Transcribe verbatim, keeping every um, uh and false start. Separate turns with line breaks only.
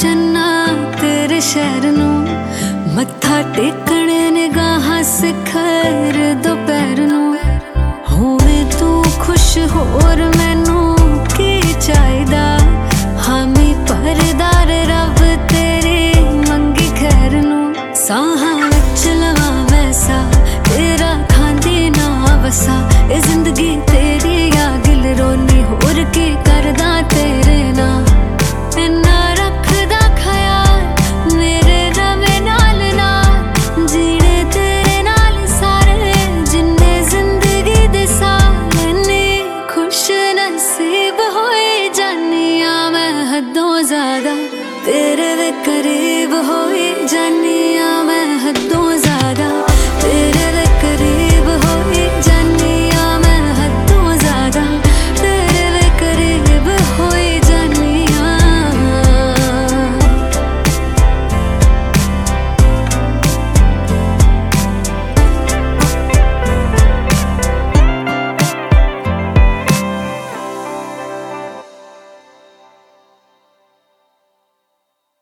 चन्ना तेरे शहर नू, मत्था टेकण निगाहां सिखर दोपहर नू। हुण तू खुश होर मैनू की चाहिदा, हामी परदार रब तेरी मंगी खैर नू। साहां विच लवां वैसा तेरा खांदी ना वसा, ए जिंदगी